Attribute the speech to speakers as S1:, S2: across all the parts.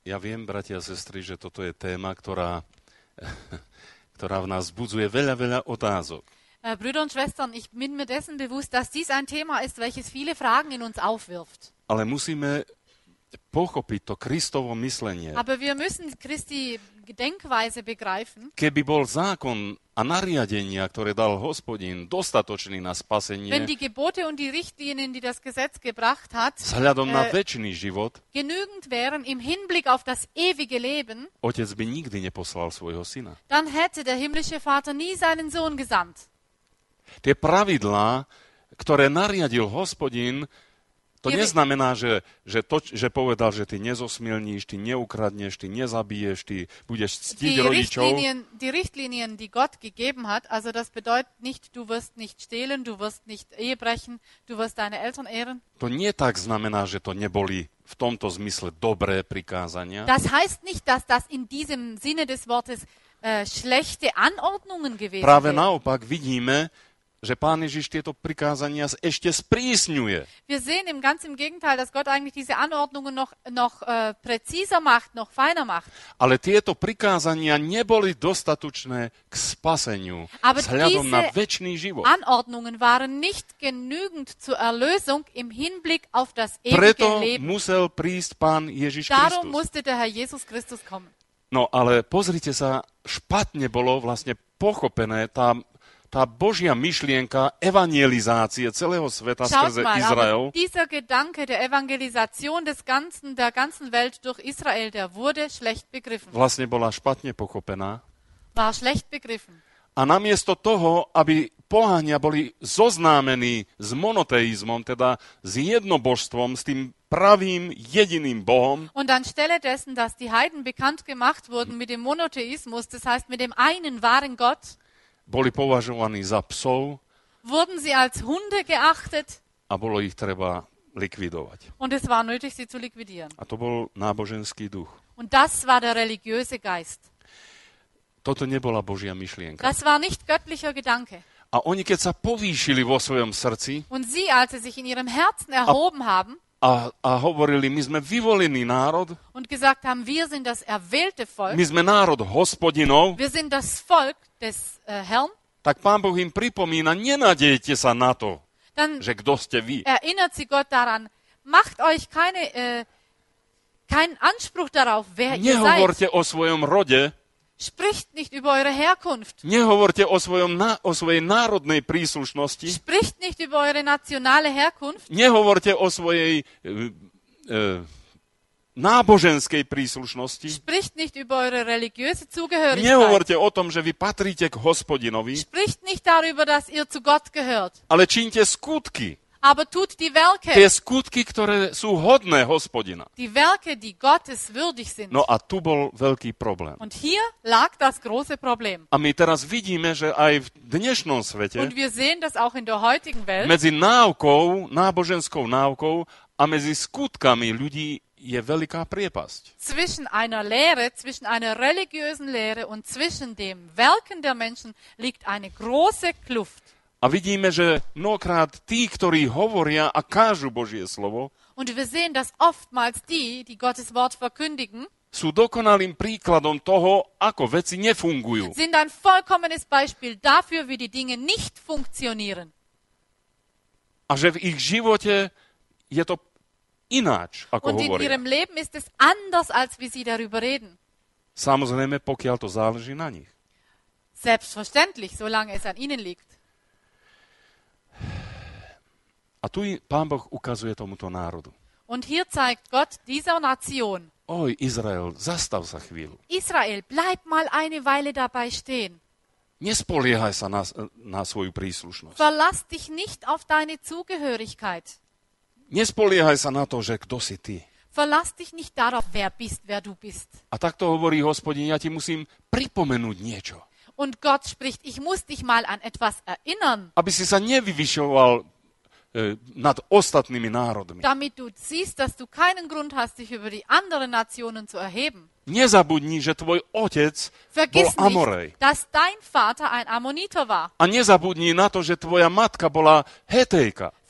S1: Ja viem, bratia a sestry, že toto je téma, ktorá v nás vzbudzuje veľa otázok.
S2: Brüder und Schwestern, ich bin mir dessen bewusst, dass dies ein Thema ist, welches viele Fragen in uns aufwirft.
S1: Ale musíme pochopiť to Kristovo myslenie.
S2: Aber wir müssen Christi Denkweise begreifen.
S1: Keby bol zákon a nariadenia, ktoré dal Hospodin, dostatočný na spasenie,
S2: Wenn die Gebote und die Richtlinien, die das Gesetz gebracht hat,
S1: vzhľadom na večný život,
S2: genügend wären im Hinblick auf das ewige Leben,
S1: Otec by nikdy neposlal svojho syna.
S2: dann hätte der himmlische Vater nie seinen Sohn gesandt.
S1: Tie pravidlá, ktoré nariadil Hospodin, to neznamená, že povedal, že ty nezosmilníš, ty neukradneš, ty nezabiješ, ty budeš ctiť rodičov.
S2: Die Richtlinien, die Gott gegeben hat, also das bedeutet nicht, du wirst nicht stehlen, du wirst nicht Ehe brechen, du wirst deine Eltern ehren.
S1: To nie tak znamená, že to neboli v tomto zmysle dobré prikázania.
S2: Das heißt nicht, dass das in diesem Sinne des Wortes schlechte Anordnungen gewesen
S1: Práve
S2: wären.
S1: naopak vidíme, že Pán Ježiš tieto prikázania ešte sprísňuje.
S2: Wir sehen ganz im Gegenteil, dass Gott eigentlich diese Anordnungen noch präziser macht, noch feiner macht.
S1: Ale tieto prikázania neboli dostatočné k spaseniu,
S2: Aber
S1: vzhľadom na
S2: diese
S1: večný život.
S2: Anordnungen waren nicht genügend zur Erlösung im Hinblick auf das ewige
S1: Preto
S2: Leben.
S1: musel prísť Pán Ježiš
S2: Darum
S1: Kristus.
S2: musste der Herr Jesus Christus kommen.
S1: No ale pozrite sa, špatne bolo vlastne pochopené tá Božia myšlienka evangelizácie celého sveta
S2: Schaut
S1: skrze
S2: mal,
S1: Izrael.
S2: aber dieser Gedanke der Evangelisation der ganzen Welt durch Israel, der wurde schlecht begriffen.
S1: Vlastne bola špatne pochopená.
S2: War schlecht begriffen.
S1: A namiesto toho, aby poháňa boli zoznámení s monoteizmom, teda s jednobožstvom, s tým pravým jediným Bohom,
S2: Und anstelle dessen, dass die Heiden bekannt gemacht wurden mit dem Monotheismus, das heißt mit dem einen wahren Gott,
S1: boli považovaní za psov
S2: wurden sie als Hunde geachtet
S1: a bolo ich treba likvidovať.
S2: und es war nötig, sie zu liquidieren.
S1: A to bol náboženský duch.
S2: Und das war der religiöse Geist.
S1: Toto nebola Božia myšlienka.
S2: Das war nicht göttlicher Gedanke.
S1: A oni, keď sa povýšili vo svojom srdci
S2: Und sie, als sie sich in ihrem Herzen erhoben haben
S1: a hovorili, my sme vyvolený národ,
S2: und gesagt haben, wir sind das erwählte Volk,
S1: my sme národ hospodinov,
S2: wir sind das Volk des Herrn,
S1: tak Pán Boh im pripomína, nenadejte sa na to,
S2: dann
S1: že kto ste vy.
S2: erinnert sie Gott daran, macht euch keinen Anspruch darauf, wer ihr seid.
S1: Nehovorte o svojom rode,
S2: Spricht nicht über eure Herkunft.
S1: nehovorte o svojej národnej príslušnosti,
S2: Spricht nicht über eure nationale Herkunft.
S1: nehovorte o svojej náboženskej príslušnosti,
S2: Spricht nicht über eure religiöse Zugehörigkeit.
S1: nehovorte o tom, že vy patríte k hospodinovi,
S2: Spricht nicht darüber, dass ihr zu Gott gehört.
S1: ale čínte skutky.
S2: Aber tut die Werke.
S1: Tie skutky, ktoré sú hodné hospodina.
S2: Die Werke, die Gottes würdig sind.
S1: No a tu bol veľký problém.
S2: Und hier lag das große Problem.
S1: A my teraz vidíme, že aj v dnešnom svete
S2: Und wir sehen das auch in der heutigen Welt.
S1: medzi náukou, náboženskou náukou a medzi skutkami ľudí je veľká priepasť.
S2: Zwischen einer Lehre, zwischen einer religiösen Lehre und zwischen dem Werken der Menschen liegt eine große Kluft.
S1: A vidíme, že mnohokrát tí, ktorí hovoria a kážu Božie slovo,
S2: Und wir sehen, dass oftmals die Gottes Wort verkündigen,
S1: sú dokonalým príkladom toho, ako veci nefungujú.
S2: sind ein vollkommenes Beispiel dafür, wie die Dinge nicht funktionieren.
S1: A že v ich živote je to ináč, ako
S2: Und in
S1: hovoria.
S2: ihrem Leben ist es anders, als wie sie darüber reden.
S1: Samozrejme, pokiaľ to záleží na nich.
S2: Selbstverständlich, solange es an ihnen liegt.
S1: A tu Pán Boh ukazuje tomuto národu.
S2: Und hier zeigt Gott dieser Nation,
S1: Oj, Izrael, zastav sa chvíľu.
S2: Israel, bleib mal eine Weile dabei stehen.
S1: Nespoliehaj sa na svoju príslušnosť.
S2: Verlass dich nicht auf deine Zugehörigkeit.
S1: Nespoliehaj sa na to, že kto si ty.
S2: Verlass dich nicht darauf, wer du bist.
S1: A takto hovorí Hospodin, ja ti musím pripomenúť niečo.
S2: Und Gott spricht, ich muss dich mal an etwas erinnern,
S1: Aby si sa nevyvyšoval nad ostatnými národmi.
S2: damit du siehst, dass du keinen Grund hast, dich über die anderen Nationen zu erheben.
S1: Nezabudni, že tvoj otec bol
S2: Vergiss
S1: Amorej.
S2: nicht, dass dein Vater ein Ammoniter war.
S1: A nezabudni na to, že tvoja matka bola Hetejka.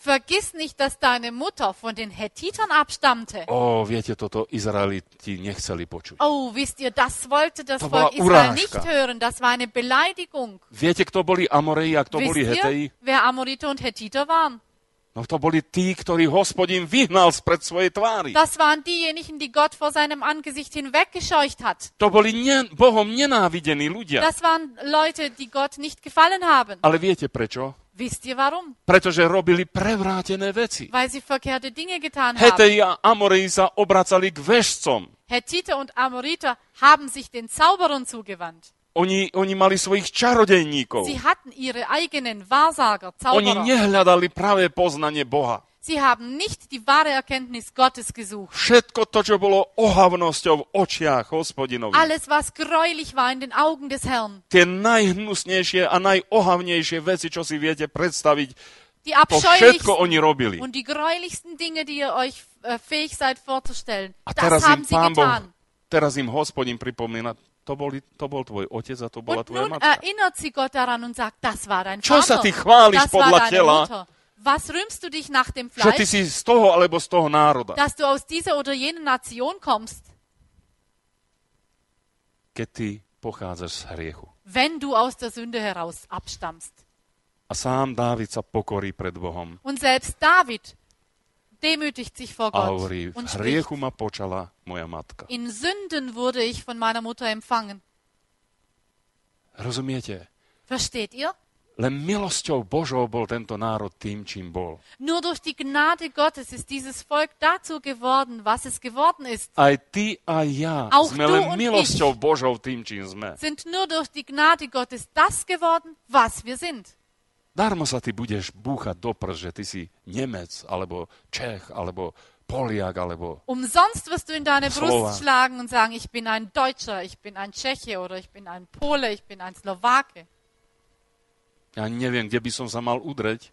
S2: Vergiss nicht, dass deine Mutter von den Hethitern abstammte.
S1: Viete, toto Izraeliti nechceli počuť.
S2: Oh, wisst ihr, das wollte das
S1: To
S2: Volk
S1: bola
S2: Israel nicht
S1: urážka.
S2: hören. Das war eine Beleidigung.
S1: Viete, kto boli Amoreji a kto boli
S2: Wisst
S1: Hetei?
S2: ihr, wer Amoriter und Hethiter waren?
S1: No to boli tí, ktorí Hospodin vyhnal spred svojej tvári.
S2: Das waren diejenigen, die Gott vor seinem Angesicht hinweggescheucht hat.
S1: To boli Bohom nenávidení ľudia.
S2: Das waren Leute, die Gott nicht gefallen haben.
S1: Ale viete prečo?
S2: Wisst ihr warum?
S1: Pretože robili prevrátené veci.
S2: Weil sie verkehrte Dinge getan haben.
S1: Hetei a Amoreji sa obracali k veštcom.
S2: Hethiter und Amoriter haben sich den Zauberern zugewandt.
S1: Oni mali svojich čarodejníkov.
S2: Sie hatten ihre eigenen Wahrsager,
S1: Oni
S2: Zauberer.
S1: nehľadali pravé poznanie Boha.
S2: Sie haben nicht die wahre Erkenntnis Gottes gesucht.
S1: Všetko to, čo bolo ohavnosťou v očiach Hospodinovi.
S2: Alles, was gräulich war in den Augen des Herrn.
S1: Tie najhnusnejšie a najohavnejšie veci, čo si viete predstaviť,
S2: Die
S1: to všetko
S2: abscheulichsten
S1: oni robili.
S2: und die gräulichsten Dinge, die ihr euch fähig seid vorzustellen.
S1: A
S2: Das
S1: teraz
S2: haben
S1: im
S2: sie
S1: Pán Boh,
S2: getan.
S1: teraz im Hospodin pripomína, to bol tvoj otec a to bola
S2: Und
S1: tvoja
S2: nun
S1: matka.
S2: erinnert sie Gott daran und sagt, das war dein
S1: Čo sa
S2: Vater,
S1: ty chváliš
S2: das war
S1: podľa
S2: deine
S1: tela?
S2: Mutter. Was rühmst du dich nach dem
S1: Že ty
S2: Fleisch,
S1: si z toho alebo z toho národa.
S2: dass du aus dieser oder jener Nation kommst,
S1: Keď ty pochádzaš z hriechu.
S2: wenn du aus der Sünde heraus abstammst?
S1: A sám Dávid sa pokorí pred Bohom
S2: Und selbst David demütigt sich vor
S1: a
S2: Gott
S1: hovorí, v
S2: und
S1: hriechu
S2: spricht,
S1: ma počala moja matka.
S2: in Sünden wurde ich von meiner Mutter empfangen.
S1: Rozumiete?
S2: Versteht ihr?
S1: Len milosťou Božou bol tento národ tým, čím bol.
S2: Nur durch die Gnade Gottes ist dieses Volk dazu geworden, was es geworden ist.
S1: Aj ty a ja
S2: Auch
S1: sme
S2: du
S1: len
S2: und
S1: milosťou Božou tým, čím sme.
S2: Sind nur durch die Gnade Gottes das geworden, was wir sind.
S1: Darmo sa ty budeš búchať do prs, že ty si Nemec, alebo Čech, alebo Poliak, alebo...
S2: Umsonst wirst du in deine
S1: Slowak.
S2: Brust schlagen und sagen, ich bin ein Deutscher, ich bin ein Tscheche oder ich bin ein Pole, ich bin ein Slowake.
S1: Ja neviem, kde by som sa mal udreť.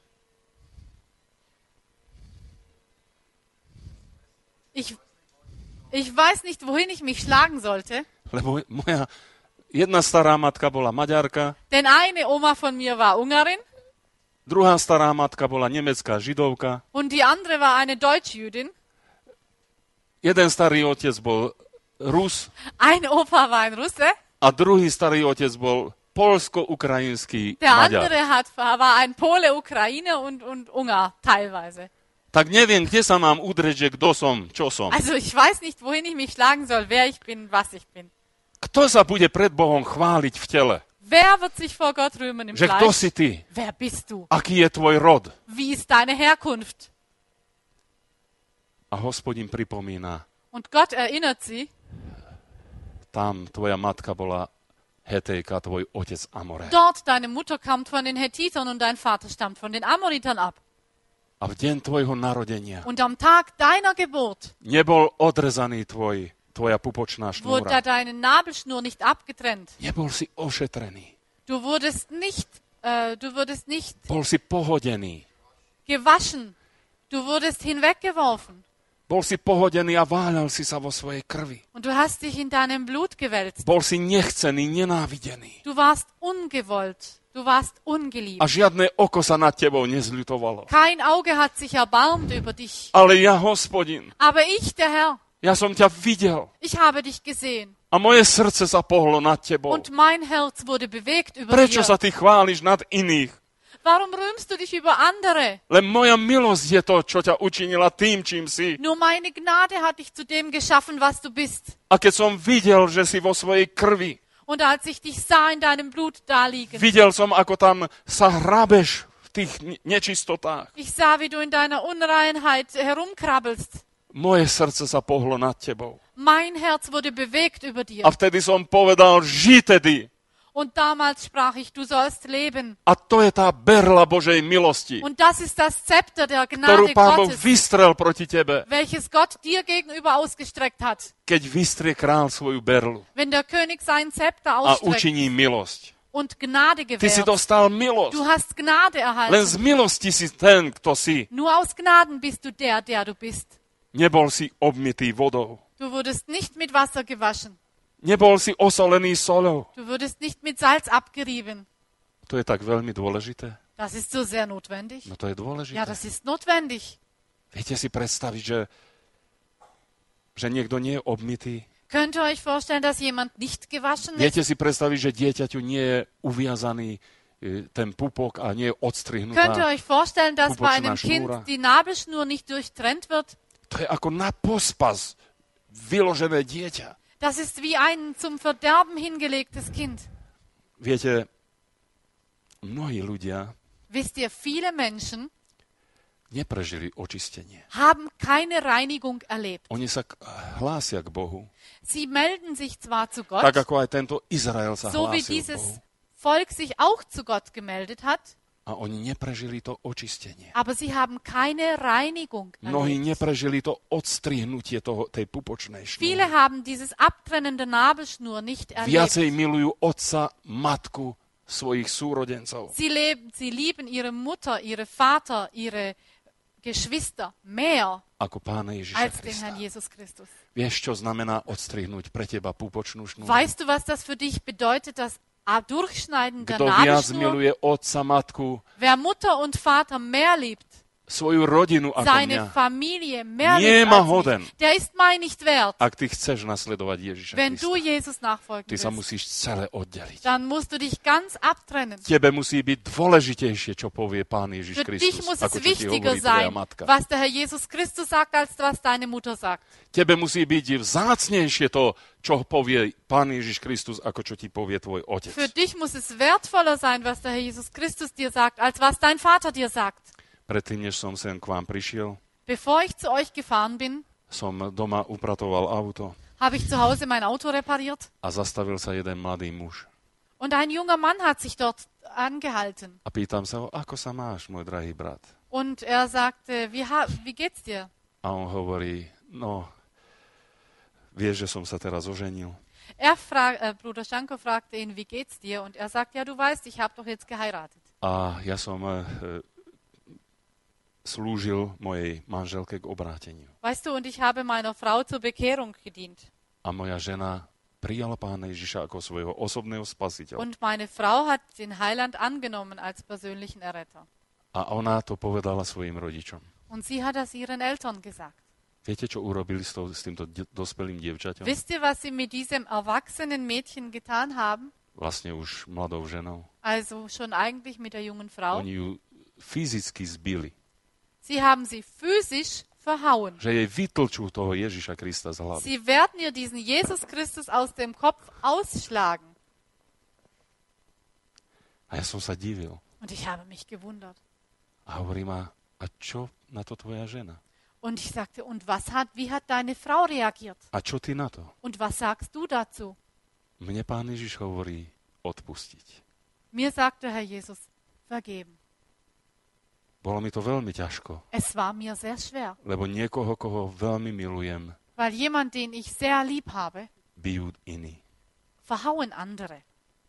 S2: Ich weiß nicht, wohin ich mich schlagen sollte,
S1: Lebo moja jedna stará matka bola Maďarka,
S2: denn eine Oma von mir war Ungarin
S1: druhá stará matka bola nemecká židovka,
S2: und die andere war eine Deutschjüdin.
S1: jeden starý otec bol Rus
S2: Ein Opa war ein Russe,
S1: a druhý starý otec bol polsko-ukrajinský
S2: der
S1: Maďar.
S2: andere war ein Pole, Ukraine und Ungar teilweise.
S1: Tak neviem, kde sa mám udreť, že kto som, čo som.
S2: Also ich weiß nicht, wohin ich mich schlagen soll, wer ich bin, was ich bin.
S1: Kto sa bude pred Bohom chváliť v tele?
S2: Wer wird sich vor Gott rühmen im
S1: Že kto
S2: Fleisch?
S1: si ty?
S2: Wer bist du?
S1: Aký je tvoj rod?
S2: Wie ist deine Herkunft?
S1: A Hospodin pripomína,
S2: Und Gott erinnert sie,
S1: tam tvoja matka bola Hetejka, tvoj otec Amore.
S2: dort deine Mutter kommt von den Hethitern und dein Vater stammt von den Amoritern ab.
S1: A v deň tvojho narodenia
S2: Und am Tag deiner Geburt
S1: nebol odrezaný tvoja pupočná
S2: wurde
S1: šnúra.
S2: deine Nabelschnur nicht abgetrennt.
S1: Nebol si ošetrený.
S2: Du wurdest nicht
S1: Bol si pohodený.
S2: gewaschen. Du wurdest hinweggeworfen.
S1: Bol si pohodený a váľal si sa vo svojej krvi.
S2: Und du hast dich in deinem Blut gewälzt.
S1: Bol si nechcený, nenávidený.
S2: Du warst ungewollt. Du warst ungeliebt.
S1: A žiadne oko sa nad tebou nezľutovalo.
S2: Kein Auge hat sich erbarmt über dich.
S1: Ale ja, Hospodin,
S2: Aber ich, der Herr,
S1: ja som ťa videl.
S2: ich habe dich gesehen.
S1: A moje srdce sa pohlo nad tebou.
S2: Und mein Herz wurde bewegt über
S1: Prečo
S2: dir.
S1: sa ty chváliš nad iných?
S2: Warum rühmst du dich über andere?
S1: Len moja milosť je to, čo ťa učinila tým, čím si.
S2: Nur meine Gnade hat dich zu dem geschaffen, was du bist.
S1: A keď som videl, že si vo svojej krvi,
S2: Und als ich dich sah in deinem Blut daliegen,
S1: videl som, ako tam sa hrabeš v tých nečistotách.
S2: ich sah, wie du in deiner Unreinheit herumkrabbelst.
S1: Moje srdce sa pohlo nad tebou.
S2: Mein Herz wurde bewegt über dir.
S1: A vtedy som povedal, žij tedy.
S2: Und damals sprach ich, du sollst leben.
S1: A to je tá berla Božej milosti,
S2: Und das ist das Zepter der
S1: ktorú
S2: Gnade
S1: Pán Boh
S2: Gottes,
S1: vystrel proti tebe,
S2: welches Gott dir gegenüber ausgestreckt hat.
S1: keď vystrie král svoju berlu
S2: Wenn der König sein Zepter
S1: a
S2: ausstreckt
S1: učiní milosť.
S2: und Gnade
S1: Ty si
S2: gewährt.
S1: dostal milosť.
S2: Du hast Gnade
S1: Len z
S2: erhalten.
S1: milosti si ten, kto si.
S2: Nur aus Gnaden bist du der, der du bist.
S1: Nebol si obmytý vodou.
S2: Du wurdest nicht mit Wasser gewaschen.
S1: Nebol si osolený soľou.
S2: Du wurdest nicht mit Salz abgerieben.
S1: To je tak veľmi dôležité.
S2: Das ist so sehr notwendig.
S1: No to je dôležité.
S2: Ja, das ist notwendig.
S1: Viete si predstaviť, že niekto nie je obmytý?
S2: Könnt ihr euch vorstellen, dass jemand nicht gewaschen ist?
S1: Viete si predstaviť, že dieťaťu nie je uviazaný ten pupok a nie je
S2: Könnt ihr
S1: odstrihnutá?
S2: euch vorstellen, dass bei einem
S1: Pupočná šnúra.
S2: Kind die Nabelschnur nicht durchtrennt wird?
S1: To je ako na pospas vyložené dieťa.
S2: Das ist wie ein zum Verderben hingelegtes Kind.
S1: Viete, mnohí ľudia
S2: Wisst ihr, viele Menschen
S1: neprežili očistenie.
S2: haben keine Reinigung erlebt.
S1: Oni sa hlásia k Bohu.
S2: Sie melden sich zwar zu
S1: Tak
S2: Gott,
S1: ako aj tento Izrael sa
S2: so wie
S1: hlásil k
S2: dieses
S1: Bohu.
S2: Volk sich auch zu Gott gemeldet hat,
S1: A oni neprežili to očistenie.
S2: aber sie haben keine Reinigung
S1: Mnohí
S2: erlebt.
S1: neprežili to odstrihnutie tej pupočnej
S2: Viele
S1: šnúry.
S2: haben dieses Abtrennen der Nabelschnur nicht erlebt.
S1: Viacej milujú otca, matku, svojich súrodencov.
S2: Sie lieben ihre Mutter, ihre Vater, ihre Geschwister mehr
S1: Ako Pána Ježiša
S2: als den
S1: Krista.
S2: Herrn Jesus Christus.
S1: Vieš, čo znamená odstrihnúť pre teba pupočnú šnúru?
S2: Weißt du, was das für dich bedeutet, das Durchschneiden der
S1: Kto viac
S2: Nabelschnur?
S1: miluje otca, matku,
S2: Wer Mutter und Vater mehr liebt,
S1: svoju rodinu ako
S2: seine
S1: mňa,
S2: Familie mehr
S1: Nie
S2: liebt
S1: ma
S2: als
S1: hoden.
S2: mich, der ist mein nicht wert.
S1: ak ty chceš nasledovať Ježiša
S2: Wenn
S1: Krista,
S2: du Jesus nachfolgen
S1: ty sa
S2: willst,
S1: musíš celé oddeliť.
S2: dann musst du dich ganz abtrennen.
S1: Tebe musí byť dôležitejšie, čo povie Pán Ježiš
S2: Für dich
S1: Kristus,
S2: muss es
S1: ako čo ti
S2: wichtiger
S1: hovorí tvoja
S2: sein,
S1: matka.
S2: was der Herr Jesus Christus sagt, als was deine Mutter sagt.
S1: Tebe musí byť vzácnejšie to, čo povie Pán Ježiš Kristus, ako čo ti povie tvoj otec.
S2: Für dich muss es wertvoller sein, was der Herr Jesus Christus dir sagt, als was dein Vater dir sagt.
S1: Predtým, než som sem k vám prišiel,
S2: Bevor ich zu euch gefahren bin,
S1: som doma upratoval auto
S2: habe ich zu Hause mein Auto repariert
S1: a zastavil sa jeden mladý muž.
S2: und ein junger Mann hat sich dort angehalten.
S1: A pýtam sa ho, ako sa máš, môj drahý brat?
S2: Und er sagte, wie geht's dir?
S1: A on hovorí, no, vieš, že som sa teraz oženil.
S2: Bruder Stanko fragte ihn, wie geht's dir? Und er sagt, ja, du weißt, ich habe doch jetzt geheiratet.
S1: A ja som slúžil mojej manželke k obráteniu.
S2: Weißt du, und ich habe meiner Frau zur Bekehrung gedient.
S1: A moja žena prijala Pána Ježiša ako svojho osobného spasiteľa.
S2: Und meine Frau hat den Heiland angenommen als persönlichen Erretter.
S1: A ona to povedala svojim rodičom.
S2: Und sie hat das ihren Eltern gesagt.
S1: Viete, čo urobili s týmto dospelým dievčaťom?
S2: Wisst ihr, was sie mit diesem erwachsenen Mädchen getan haben?
S1: Vlastne už mladou ženou.
S2: Also schon eigentlich mit der jungen Frau.
S1: Oni ju fyzicky zbili.
S2: Sie haben sie physisch verhauen.
S1: Že jej vytlčú toho Ježiša Krista z hlavy.
S2: Sie werden ihr diesen Jesus Christus aus dem Kopf ausschlagen.
S1: A ja som sa divil.
S2: Und ich habe mich gewundert.
S1: A hovorím, a čo na to tvoja žena?
S2: Und ich sagte, und wie hat deine Frau reagiert?
S1: A čo ty na to?
S2: Und was sagst du dazu?
S1: Mne Pán Ježiš hovorí odpustiť.
S2: Mir sagte Herr Jesus, vergeben.
S1: Bolo mi to veľmi ťažko,
S2: Es war mir sehr schwer,
S1: lebo niekoho, koho veľmi milujem,
S2: weil jemand, den ich sehr lieb habe,
S1: bijú iní.
S2: verhauen andere.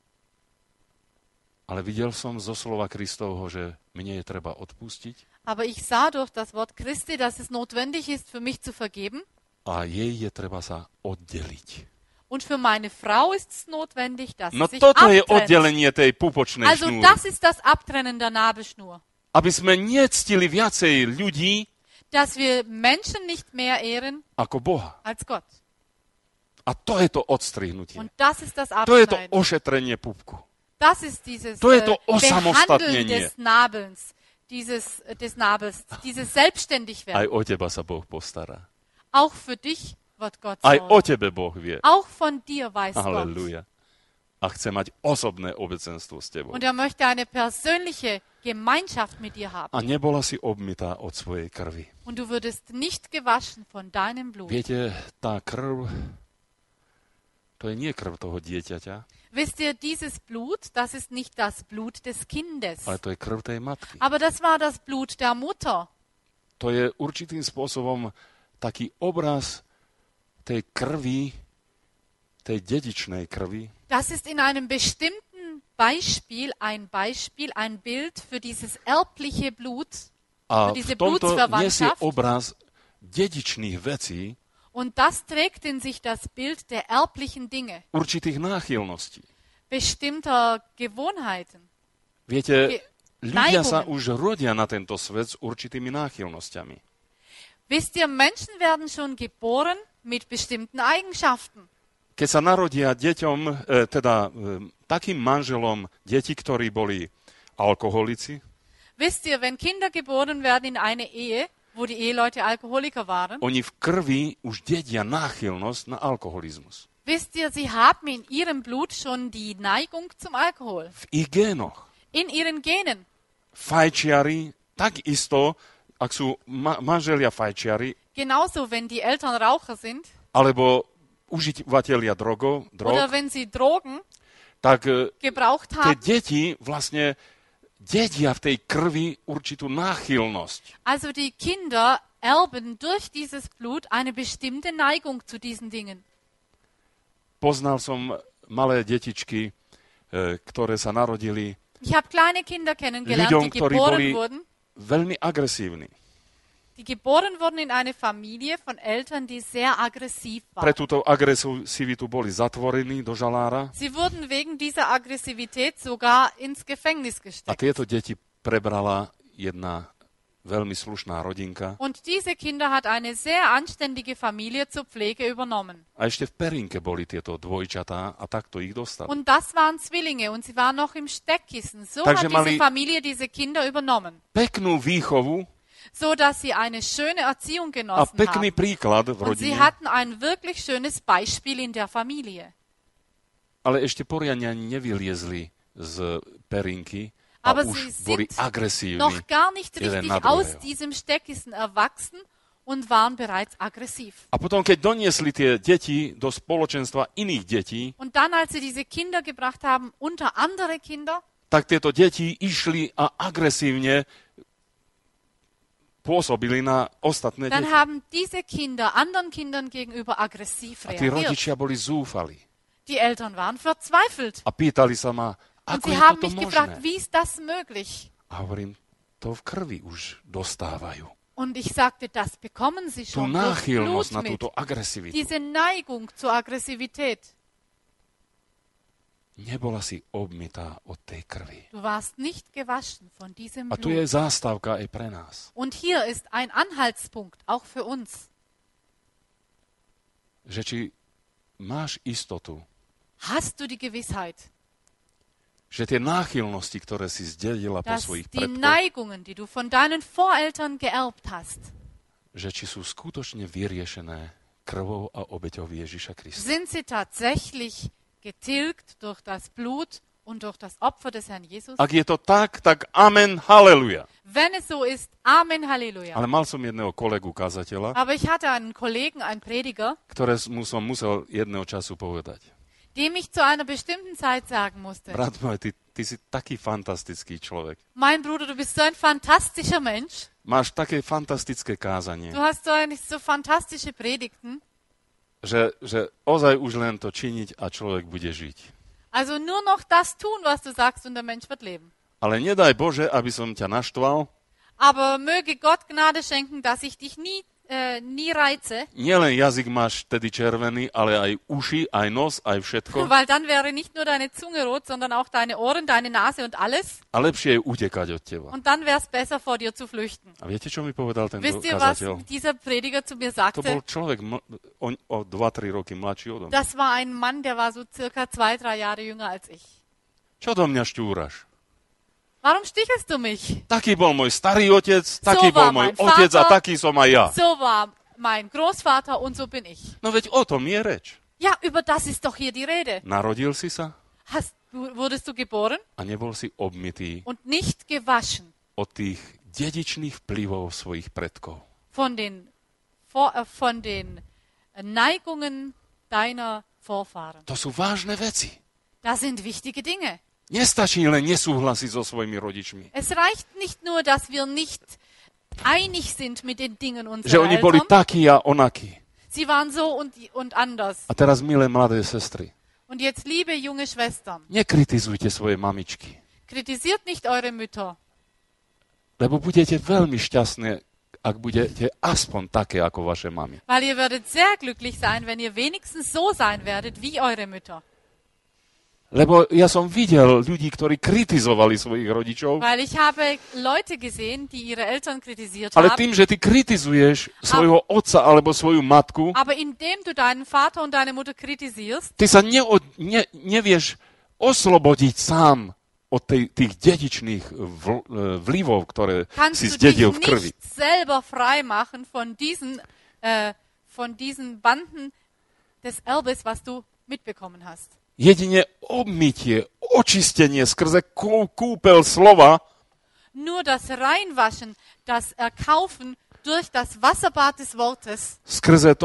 S1: Ale videl som zo slova Kristovho, že mne je treba odpustiť
S2: Aber ich sah durch das Wort Christi, dass es notwendig ist, für mich zu vergeben.
S1: a jej je treba sa oddeliť.
S2: Und für meine Frau ist es notwendig, dass
S1: No
S2: sie sich
S1: toto je
S2: abtrennt.
S1: oddelenie tej pupočnej
S2: Also
S1: šnúry.
S2: das ist das Abtrennen der Nabelschnur.
S1: Aby sme nectili viacej ľudí
S2: Dass wir Menschen nicht mehr ehren
S1: ako Boha.
S2: als Gott.
S1: A to je to odstrihnutie.
S2: Und das ist das
S1: To je to
S2: Abschneiden.
S1: ošetrenie pupku.
S2: Das ist dieses
S1: To je to
S2: Behandeln
S1: osamostatnenie.
S2: des Nabels, des Nabels, dieses
S1: Aj
S2: Selbstständigwerden.
S1: o teba sa Boh postará.
S2: Auch für dich wird Gott
S1: Aj o
S2: sorgen.
S1: tebe Boh vie.
S2: Auch von dir weiß Gott.
S1: Halleluja. A chce mať osobné obecenstvo s tebou.
S2: Und er möchte eine persönliche Gemeinschaft mit dir haben.
S1: A nebola si obmytá od svojej krvi.
S2: Und du würdest nicht gewaschen von deinem Blut.
S1: Viete, tá krv, to je nie krv toho dieťaťa,
S2: Wisst ihr, dieses Blut, das ist nicht das Blut des Kindes.
S1: ale to je krv tej matky.
S2: Aber das war das Blut der Mutter.
S1: To je určitým spôsobom taký obraz tej krvi, tej dedičnej krvi,
S2: Das ist in einem bestimmten Beispiel, ein Bild für dieses erbliche Blut,
S1: a
S2: für diese
S1: v tomto nesie
S2: Blutsverwandtschaft.
S1: obraz dedičných vecí,
S2: Und das trägt in sich das Bild der erblichen Dinge,
S1: určitých náchylností.
S2: bestimmter Gewohnheiten.
S1: Viete, ľudia sa
S2: Neigungen.
S1: už rodia na tento svet s určitými náchylnosťami.
S2: Wisst ihr, Menschen werden schon geboren mit bestimmten Eigenschaften.
S1: Keď sa narodia deťom, takým manželom deti, ktorí boli alkoholici,
S2: Wisst ihr, wenn Kinder geboren werden in eine Ehe, wo die Eheleute Alkoholiker waren,
S1: oni v krvi už dedia náchylnosť na alkoholizmus.
S2: wisst ihr, sie haben in ihrem Blut schon die Neigung zum Alkohol.
S1: V ich génoch.
S2: In ihren Genen.
S1: Fajčiari, takisto, ak sú manželia fajčiari,
S2: Genauso, wenn die Eltern Raucher sind
S1: alebo užívateľia drog,
S2: oder wenn sie Drogen
S1: tak
S2: gebraucht
S1: tie
S2: haben.
S1: deti vlastne dedia v tej krvi určitú náchylnosť.
S2: Also die Kinder erben durch dieses Blut eine bestimmte Neigung zu diesen Dingen.
S1: Poznal som malé detičky, ktoré sa narodili
S2: Ich habe kleine Kinder kennengelernt,
S1: ľuďom,
S2: die
S1: ktorí
S2: geboren
S1: boli
S2: wurden.
S1: veľmi agresívni.
S2: Die geboren wurden in eine Familie von Eltern, die sehr aggressiv
S1: Pre
S2: waren.
S1: túto agresivitu boli zatvorení do žalára
S2: Sie wurden wegen dieser Aggressivität sogar ins Gefängnis
S1: a
S2: gesteckt.
S1: tieto deti prebrala jedna veľmi slušná rodinka
S2: Und diese Kinder hat eine sehr anständige Familie zur Pflege übernommen.
S1: a ešte v Perinke boli tieto dvojčatá a takto ich dostali.
S2: Und das waren Zwillinge und sie waren noch im Steckkissen. So
S1: Takže
S2: hat
S1: mali-
S2: diese Familie diese Kinder übernommen,
S1: Peknú výchovu
S2: so dass sie eine schöne Erziehung
S1: a
S2: genossen
S1: pekný
S2: haben.
S1: príklad v
S2: Und sie
S1: rodine,
S2: hatten ein wirklich schönes Beispiel in der Familie.
S1: ale ešte poriadne ani nevyliezli z Perinky a
S2: Aber
S1: už
S2: sie
S1: boli
S2: sind
S1: agresívni.
S2: noch gar nicht
S1: jeden
S2: richtig
S1: na
S2: aus
S1: druhého.
S2: diesem Steckkissen erwachsen und waren bereits aggressiv.
S1: A potom, keď doniesli tie deti do spoločenstva iných detí,
S2: Und dann, als sie diese Kinder gebracht haben, unter andere Kinder,
S1: tak tieto deti išli a agresívne pôsobili na ostatné
S2: dann
S1: deti.
S2: haben diese Kinder anderen Kindern gegenüber aggressiv
S1: A tí
S2: reagiert.
S1: rodičia boli zúfali.
S2: Die Eltern waren verzweifelt.
S1: A pýtali sa ma,
S2: Und
S1: ako
S2: sie
S1: je
S2: haben
S1: toto
S2: mich gefragt,
S1: možné?
S2: wie ist das möglich?
S1: A hovorím, to v krvi už dostávajú.
S2: Und ich sagte, das bekommen sie
S1: Tú
S2: schon durch
S1: náchylnosť
S2: Blut
S1: na
S2: mit.
S1: túto agresivitu.
S2: Diese Neigung zur Aggressivität.
S1: Nebola si obmytá od tej krvi.
S2: Du warst nicht gewaschen von diesem
S1: A tu je
S2: Blut.
S1: zástavka aj pre nás.
S2: Und hier ist ein Anhaltspunkt, auch für uns.
S1: Že či máš istotu,
S2: Hast du die Gewissheit,
S1: že tie náchylnosti, ktoré si zdedila po
S2: dass
S1: svojich
S2: die
S1: predkoch,
S2: Neigungen, die du von deinen Voreltern geerbt hast,
S1: že či sú skutočne vyriešené krvou a obeťou Ježiša Krista.
S2: sind sie tatsächlich getilgt durch das Blut und durch das Opfer des Herrn Jesus?
S1: Ak je to tak amen, haleluja.
S2: Wenn es so ist, Amen, Halleluja.
S1: Ale mal som jedného kolegu kazateľa,
S2: Aber ich hatte einen Kollegen, einen Prediger,
S1: ktorému som musel jedného času povedať.
S2: dem ich zu einer bestimmten Zeit sagen musste,
S1: Brat môj, ty si taký fantastický človek.
S2: mein Bruder, du bist so ein fantastischer Mensch.
S1: Máš také fantastické kázanie,
S2: Du hast so fantastische Predigten.
S1: že ozaj už len to činiť a človek bude žiť.
S2: Also nur noch das tun, was du sagst und der Mensch wird leben.
S1: Ale nedaj Bože, aby som ťa naštval.
S2: Aber möge Gott Gnade schenken, dass ich dich nie reize,
S1: Nielen jazyk máš tedy červený, ale aj uši, aj nos, aj všetko.
S2: weil dann wäre nicht nur deine Zunge rot, sondern auch deine Ohren, deine Nase und alles.
S1: A lepšie je utekať od teba.
S2: Und dann wäre es besser, vor dir zu flüchten.
S1: A viete, čo mi povedal ten
S2: Wisst ihr, was
S1: kazateľ?
S2: dieser Prediger zu mir
S1: To bol
S2: sagte?
S1: človek o 2-3 roky mladší odo mňa.
S2: Das war ein Mann, der war so circa 2-3 Jahre jünger als ich.
S1: Čo do mňa štúraš?
S2: Warum stichelst du mich?
S1: Taký bol môj starý otec, taký
S2: So
S1: bol
S2: war
S1: môj
S2: mein
S1: otec a
S2: Vater.
S1: taký som aj ja.
S2: So war mein Großvater und so bin ich.
S1: No veď o tom je reč.
S2: Ja, über das ist doch hier die Rede.
S1: Narodil si sa
S2: Wurdest du geboren
S1: a nebol si obmytý
S2: und nicht gewaschen
S1: od tých dedičných vplyvov svojich predkov.
S2: von den Neigungen deiner Vorfahren.
S1: To sú vážne veci.
S2: Das sind wichtige Dinge.
S1: Nestačí len nesúhlasiť so svojimi rodičmi.
S2: Es reicht nicht nur, dass wir nicht einig sind mit den Dingen
S1: Že
S2: unserer
S1: oni boli
S2: Eltern.
S1: takí a onakí.
S2: Sie waren so und anders.
S1: A teraz, milé mladé sestry,
S2: Und jetzt, liebe junge Schwestern,
S1: nekritizujte svoje mamičky,
S2: kritisiert nicht eure Mütter,
S1: lebo budete veľmi šťastné, ak budete aspoň také ako vaše mamy.
S2: weil ihr werdet sehr glücklich sein, wenn ihr wenigstens so sein werdet wie eure Mütter.
S1: Lebo ja som videl ľudí, ktorí kritizovali svojich rodičov,
S2: Weil ich habe Leute gesehen, die ihre Eltern kritisiert
S1: ale
S2: haben.
S1: tým, že ty kritizuješ svojho otca alebo svoju matku,
S2: Aber indem du deinen Vater und deine Mutter kritisierst,
S1: ty sa nevieš oslobodiť sám od tých dedičných vlivov, ktoré
S2: kannst
S1: si
S2: du dich
S1: zdedil v krvi.
S2: nicht selber frei machen von diesen Banden des Erbes, was du mitbekommen hast.
S1: Jedine obmytie, očistenie skrze kúpel slova
S2: Nur das Reinwaschen, das Erkaufen durch das Wasserbad des Wortes,
S1: skrze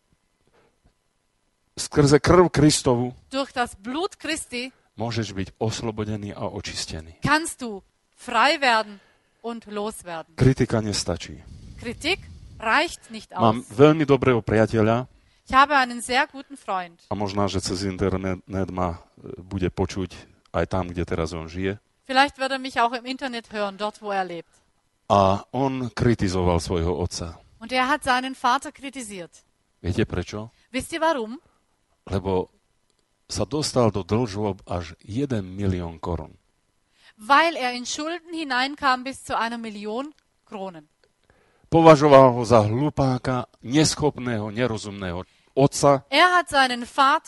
S1: krv Kristovu,
S2: durch das Blut Christi,
S1: môžeš byť oslobodený a očistený.
S2: kannst du frei werden und loswerden.
S1: Kritika nestačí.
S2: Kritik reicht nicht
S1: Mám
S2: aus.
S1: veľmi dobrého priateľa
S2: Ich habe einen sehr guten Freund.
S1: a možná, že cez internet ma bude počuť aj tam, kde teraz on žije.
S2: Vielleicht wird er mich auch im Internet hören, dort wo er lebt.
S1: A on kritizoval svojho otca.
S2: Und er hat seinen Vater kritisiert.
S1: Viete prečo?
S2: Wisst ihr warum?
S1: Lebo sa dostal do dlžôb až 1 milión korun.
S2: Weil er in Schulden hineinkam bis zu 1 Million Kronen.
S1: Považoval ho za hlupáka, neschopného, nerozumného otca.
S2: Er hat seinen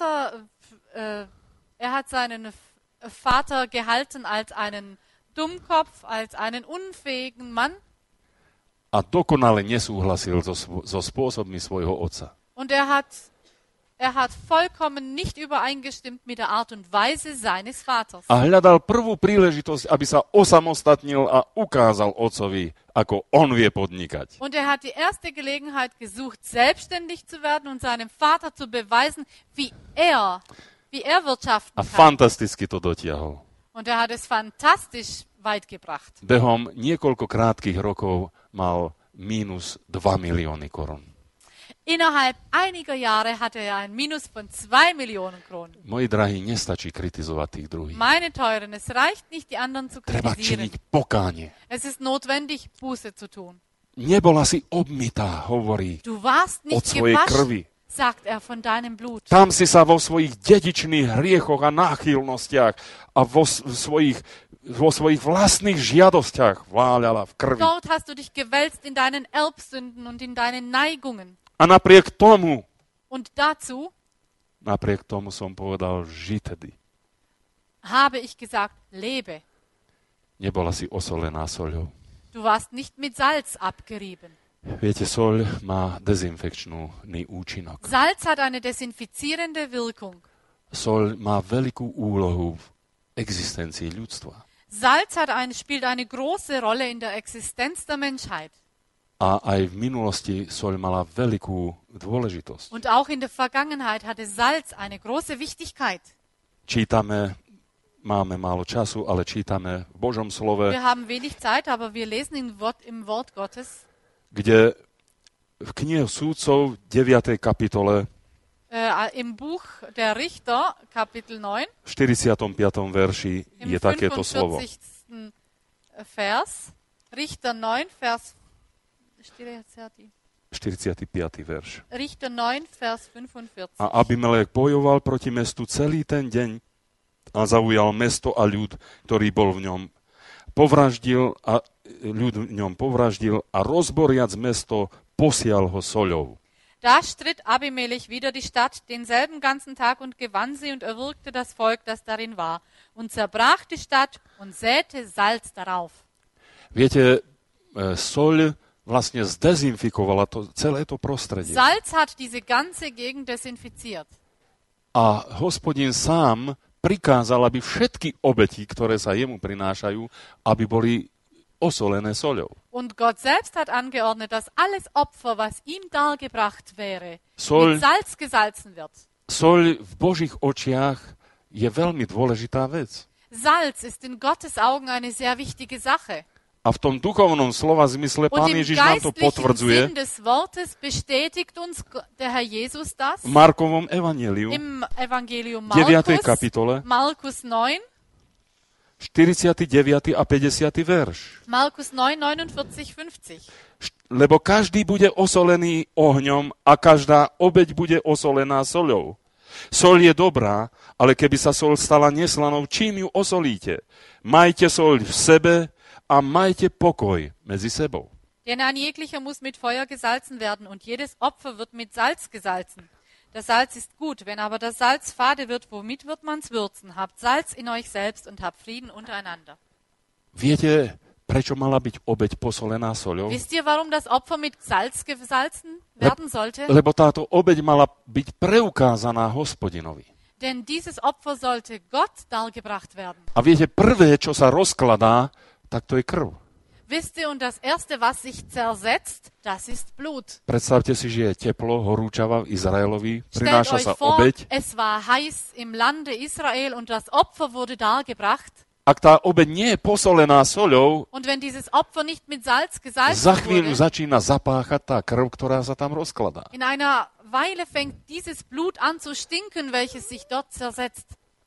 S2: Vater gehalten als einen Dummkopf, als einen unfähigen Mann.
S1: A dokonale nesúhlasil so spôsobmi svojho otca.
S2: Und er hat vollkommen nicht übereingestimmt mit der Art und Weise seines Vaters.
S1: A hľadal prvú príležitosť, aby sa osamostatnil a ukázal otcovi, ako on vie podnikať.
S2: Und er hat die erste Gelegenheit gesucht, selbstständig zu werden und seinem Vater zu beweisen, wie er wirtschaften
S1: A
S2: kann.
S1: fantasticky to dotiahol.
S2: Und er hat es fantastisch weit gebracht.
S1: Behom niekoľko krátkych rokov mal mínus 2 milióny korun.
S2: Innerhalb einiger Jahre hatte er ein Minus von 2 Millionen Kronen.
S1: Moji drahí, nestačí kritizovať tých druhých.
S2: Meine Teuren, es reicht nicht, die anderen zu
S1: Treba
S2: kritisieren.
S1: činiť pokánie.
S2: Es ist notwendig, Buße zu tun.
S1: Nebola si obmytá, hovorí,
S2: Du warst
S1: od
S2: nicht
S1: svojej krvi.
S2: gewaschen, sagt er, von deinem Blut.
S1: Tam si sa vo svojich dedičných hriechoch a náchylnostiach a vo svojich vlastných žiadosťach váľala v krvi.
S2: Dort hast du dich gewälzt in deinen Erbsünden und in deinen Neigungen.
S1: A napriek tomu som povedal, ži tedy.
S2: Habe ich gesagt, lebe.
S1: Nebola si osolená soľou.
S2: Du warst nicht mit Salz abgerieben.
S1: Viete, soľ má dezinfekčný účinok.
S2: Salz hat eine desinfizierende Wirkung.
S1: Soľ má veľkú úlohu v existencii ľudstva.
S2: Salz spielt eine große Rolle in der Existenz der Menschheit.
S1: A aj v minulosti soľ mala veľkú dôležitosť.
S2: Und auch in der Vergangenheit hatte Salz eine große Wichtigkeit.
S1: Čítame, máme málo času, ale čítame v Božom slove,
S2: Wir haben wenig Zeit, aber wir lesen im Wort Gottes,
S1: kde v knihe Súdcov 9. kapitole
S2: im Buch der Richter, Kapitel 9,
S1: v 45. verši
S2: im
S1: je takéto slovo.
S2: 45. Vers, Richter 9, Vers
S1: 45. verš.
S2: Richter 9, Vers 45.
S1: A Abimelech bojoval proti mestu celý ten deň a zaujal mesto a ľud, ktorý bol v ňom. Ľud v ňom povraždil a rozboriac mesto posial ho soľou.
S2: Da stritt Abimelech wider die Stadt denselben ganzen Tag und gewann sie und erwürgte das Volk, das darin war, und zerbrach die Stadt und säte Salz darauf.
S1: Viete, soľ vlastne zdezinfikovala celé to prostredie.
S2: Salz hat diese ganze Gegend desinfiziert.
S1: A Hospodin sám prikázal, aby všetky obeti, ktoré sa jemu prinášajú, aby boli osolené soľou.
S2: Und Gott selbst hat angeordnet, dass alles Opfer, was ihm dargebracht wäre,
S1: Soll-
S2: mit Salz gesalzen wird.
S1: Soľ v Božích očiach je veľmi dôležitá vec.
S2: Salz ist in Gottes Augen eine sehr wichtige Sache.
S1: A v tom duchovnom slova zmysle
S2: Und
S1: Pán
S2: im
S1: Ježiš nám to
S2: geistlichen
S1: potvrdzuje
S2: Sinn des Wortes bestätigt uns der Herr Jesus das
S1: v Markovom evanjeliu,
S2: im Evangelium
S1: 9. kapitole,
S2: Markus 9,
S1: 49. a 50. verš.
S2: Markus 9, 49, 50.
S1: Lebo každý bude osolený ohňom a každá obeť bude osolená soľou. Soľ je dobrá, ale keby sa soľ stala neslanou, čím ju osolíte? Majte soľ v sebe a majte pokoj medzi sebou.
S2: Denn ein jeglicher muss mit Feuer gesalzen werden und jedes Opfer wird mit Salz gesalzen. Das Salz ist gut, wenn aber das Salz fade wird, womit wird man's würzen? Habt Salz in euch selbst und habt Frieden untereinander.
S1: Viete, prečo mala byť obeť posolená soľou?
S2: Wisst ihr, warum das Opfer mit Salz gesalzen werden sollte?
S1: Lebo táto obeť mala byť preukázaná Hospodinovi.
S2: Denn dieses Opfer sollte Gott dargebracht werden.
S1: A viete, prvé, čo sa rozkladá, tak to je krv.
S2: Wisst ihr, und das Erste, was sich zersetzt, das ist Blut.
S1: Predstavte si, že je teplo, horúčava v Izraelovi,
S2: Stellt
S1: prináša
S2: euch
S1: sa
S2: vor,
S1: obeť.
S2: es war heiß im Lande Israel und das Opfer wurde dargebracht.
S1: Ak tá obeť nie je posolená soľou,
S2: Und wenn dieses Opfer nicht mit Salz gesalzen
S1: za chvíľu
S2: wurde,
S1: začína zapáchať tá krv, ktorá sa tam rozkladá.
S2: in einer Weile fängt dieses Blut an zu stinken, welches sich dort zersetzt.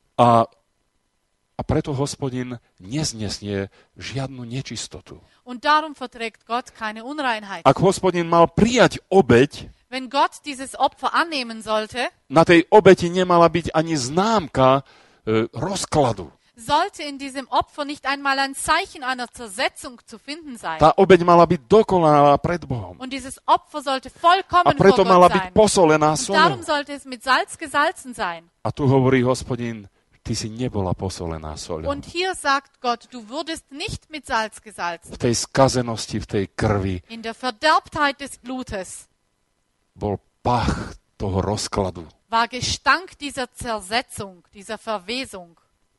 S1: A preto Hospodin neznesie žiadnu nečistotu.
S2: Und darum verträgt Gott keine Unreinheit.
S1: Ak Hospodin mal prijať obeť,
S2: Wenn Gott dieses Opfer annehmen sollte,
S1: na tej obeti nemala byť ani známka rozkladu.
S2: sollte in diesem Opfer nicht einmal ein Zeichen einer Zersetzung zu finden sein.
S1: Tá obeť mala byť dokonalá pred Bohom.
S2: Und dieses Opfer sollte
S1: A
S2: vollkommen vor
S1: preto mala
S2: Gott
S1: byť
S2: sein.
S1: posolená
S2: Und darum
S1: soľou.
S2: sollte es mit Salz gesalzen sein.
S1: A tu hovorí Hospodin, ty si nebola posolená soľou.
S2: Und hier sagt Gott, du wurdest nicht mit Salz gesalzen.
S1: V tej skazenosti, v tej krvi
S2: In der Verderbtheit des Blutes
S1: bol pach toho rozkladu.
S2: war Gestank dieser Zersetzung, dieser Verwesung.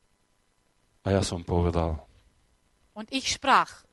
S1: A ja som povedal,
S2: Und ich sprach,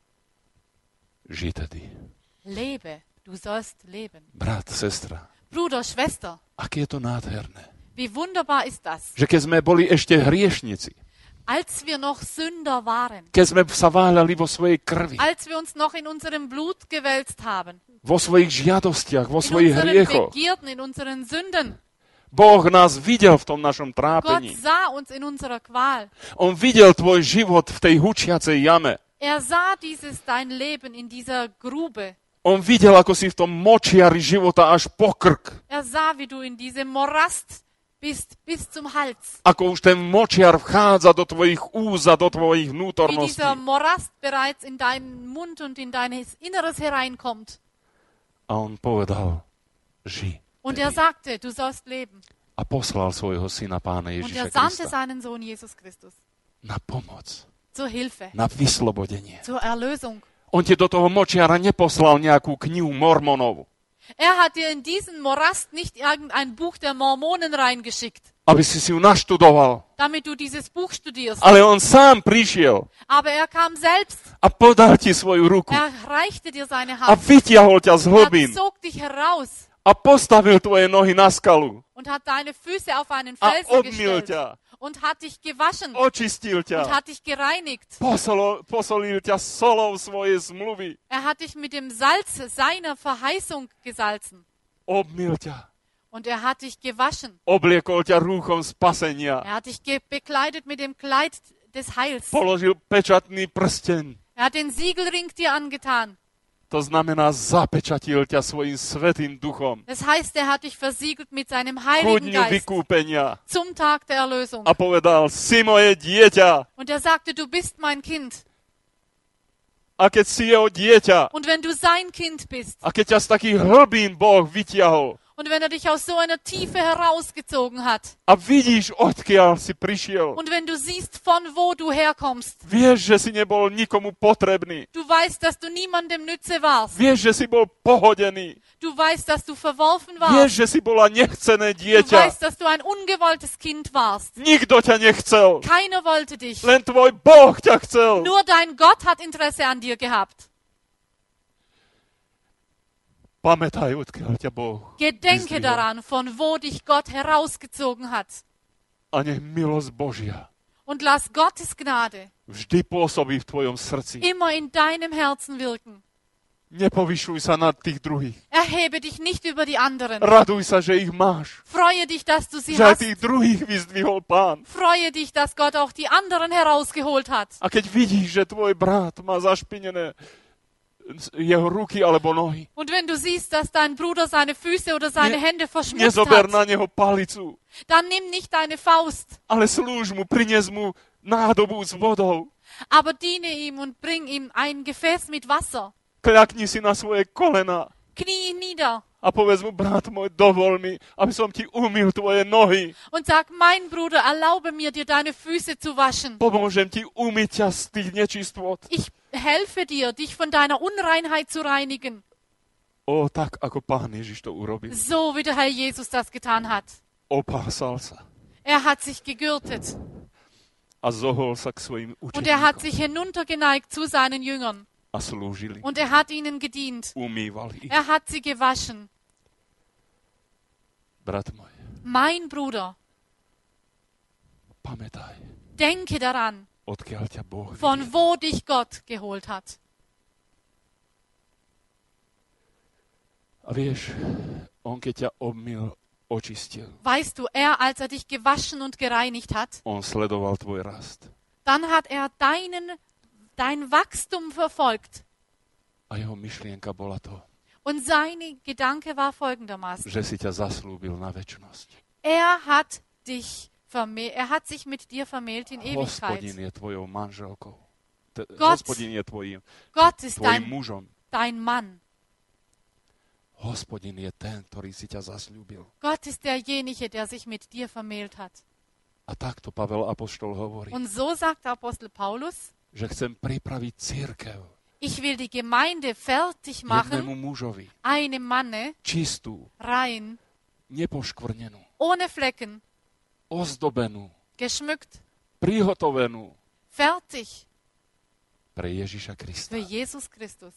S1: žij tedy.
S2: lebe, du sollst leben.
S1: Brat, sestra,
S2: Bruder, Schwester,
S1: aké je to nádherné.
S2: wie wunderbar ist das,
S1: Že keď sme boli ešte hriešnici,
S2: als wir noch Sünder waren,
S1: keď sme sa váľali vo svojej krvi,
S2: als wir uns noch in unserem Blut gewälzt haben,
S1: vo svojich žiadostiach, vo
S2: in
S1: svojich
S2: unseren
S1: hriechoch.
S2: Begierden, in unseren Sünden.
S1: Boh nás videl v tom našom
S2: Gott
S1: trápení.
S2: sah uns in unserer Qual.
S1: On videl tvoj život v tej hučiacej jame.
S2: Er sah dein Leben in dieser Grube.
S1: On videl, ako si v tom močiari života až po krk.
S2: Er sah, wie du in diesem Morast bist, bis zum Hals.
S1: Ako už ten močiar vchádza do tvojich úz a do tvojich
S2: Wie
S1: vnútorností.
S2: dieser Morast bereits in deinen Mund und in dein Inneres hereinkommt.
S1: A on povedal, ži.
S2: Und er sagte, du sollst leben.
S1: A poslal svojho syna Pána
S2: Und
S1: Ježiša
S2: er sandte
S1: Krista
S2: seinen Sohn Jesus Christus
S1: na pomoc,
S2: zur Hilfe,
S1: na vyslobodenie.
S2: zur Erlösung.
S1: On ti do toho močiara neposlal nejakú knihu Mormonovu,
S2: Er hat dir in diesen Morast nicht irgendein Buch der Mormonen reingeschickt,
S1: aby si ju naštudoval.
S2: damit du dieses Buch studierst.
S1: Ale on sám prišiel
S2: Aber er kam selbst.
S1: a podal ti svoju ruku
S2: Er reichte dir seine
S1: a
S2: Hand.
S1: vytiahol ťa z
S2: Er
S1: hlbín
S2: zog dich heraus
S1: a postavil tvoje nohy na skalu
S2: und hat deine Füße auf einen
S1: a
S2: Felsen
S1: obmyl
S2: gestellt
S1: ťa,
S2: und hat dich gewaschen
S1: očistil
S2: und
S1: ťa,
S2: hat dich gereinigt.
S1: posolil ťa solou svojej zmluvy,
S2: Er hat dich mit dem Salz seiner Verheißung gesalzen
S1: obmyl ťa,
S2: und er hat dich gewaschen.
S1: obliekol ťa rúchom spasenia,
S2: Er hat dich bekleidet mit dem Kleid des Heils.
S1: položil pečatný prsteň.
S2: Er hat den Siegelring dir angetan.
S1: To znamená, zapečatil ťa svojim svätým duchom
S2: Das heißt, er hat dich versiegelt mit seinem
S1: ku
S2: Heiligen
S1: dňu
S2: Geist
S1: vykúpenia
S2: zum Tag der Erlösung.
S1: a povedal, si moje dieťa.
S2: Und er sagte, du bist mein Kind.
S1: A keď si jeho dieťa,
S2: Und wenn du sein Kind bist
S1: a keď ťa z takých hlbín Boh vytiahol
S2: und wenn er dich aus so einer Tiefe herausgezogen hat
S1: a vidíš, odkiaľ si prišiel,
S2: und wenn du siehst, von wo du herkommst,
S1: vieš, že si nebol nikomu potrebný,
S2: du weißt, dass du niemandem Nütze warst,
S1: vieš, že si bol pohodený,
S2: du weißt, dass du verworfen
S1: vieš,
S2: warst,
S1: že si bola nechcené
S2: du
S1: dieťa.
S2: weißt, dass du ein ungewolltes Kind warst.
S1: Nikto ťa nechcel,
S2: Keiner wollte dich.
S1: len tvoj Boh ťa chcel.
S2: Nur dein Gott hat Interesse an dir gehabt.
S1: Pamätaj, odkiaľ ťa Boh
S2: Gedenke
S1: vyzdvihol.
S2: daran, von wo dich Gott herausgezogen hat.
S1: A nech milosť Božia
S2: Und lass Gottes Gnade
S1: vždy pôsobí v tvojom srdci.
S2: immer in deinem Herzen wirken.
S1: Nepovyšuj sa nad tých druhých.
S2: Erhebe dich nicht über die anderen.
S1: Raduj sa, že ich máš.
S2: Freue dich, dass du sie
S1: Že aj
S2: hast.
S1: tých druhých vyzdvihol Pán.
S2: Freue dich, dass Gott auch die anderen herausgeholt hat.
S1: A keď vidíš, že tvoj brat má zašpinené jeho ruky alebo nohy.
S2: Und wenn du siehst, dass dein Bruder seine Füße oder seine Hände verschmutzt
S1: Nezober na
S2: hat,
S1: neho palicu,
S2: dann nimm nicht deine Faust,
S1: ale slúž mu, prines mu nádobu s vodou.
S2: aber diene ihm und bring ihm ein Gefäß mit Wasser.
S1: Kľakni si na svoje kolena
S2: Knie ihn nieder
S1: a povedz mu, brat môj, dovol mi, aby som ti umyl tvoje nohy.
S2: und sag, mein Bruder, erlaube mir, dir deine Füße zu waschen.
S1: Pomôžem ti umyť ťa z tých nečistôt.
S2: Ich helfe dir, dich von deiner Unreinheit zu reinigen.
S1: O, tak ako Pán Ježiš to urobil.
S2: So wie der Herr Jesus das getan hat.
S1: Opásal sa
S2: Er hat sich gegürtet
S1: a zohol sa k svojim
S2: und er hat
S1: učeníkom
S2: sich hinuntergeneigt zu seinen Jüngern
S1: a slúžili.
S2: und er hat ihnen gedient.
S1: Umýval ich.
S2: Er hat sie gewaschen.
S1: Brat môj,
S2: Mein Bruder,
S1: pamätaj,
S2: denke daran,
S1: odkiaľ ťa Boh
S2: von
S1: vyviedol.
S2: wo dich Gott geholt hat.
S1: A vieš, on keď ťa obmyl, očistil,
S2: Weißt du, als er dich gewaschen und gereinigt hat,
S1: on sledoval tvoj rast.
S2: dann hat er dein Wachstum verfolgt.
S1: A jeho myšlienka bola to,
S2: Und sein Gedanke war folgendermaßen.
S1: že si ťa zaslúbil na večnosť.
S2: Er hat sich mit dir vermählt in
S1: Hospodin
S2: Ewigkeit.
S1: je tvojou manželkou.
S2: Gott-
S1: Hospodin je tvojim
S2: Gott ist
S1: tvojim mužom.
S2: dein Mann.
S1: Hospodin je ten, ktorý si ťa zasľúbil.
S2: Gott ist derjenige, der sich mit dir vermählt hat.
S1: A takto Pavel Apoštol hovorí,
S2: Und so sagt der Apostel Paulus,
S1: že chcem pripraviť cirkev
S2: ich will die Gemeinde fertig machen,
S1: jednému mužovi,
S2: einem Manne,
S1: čistú,
S2: rein,
S1: nepoškvrnenú,
S2: ohne Flecken,
S1: ozdobenú,
S2: geschmückt,
S1: prihotovenú
S2: fertig
S1: pre Ježiša Krista.
S2: für Jesus Christus.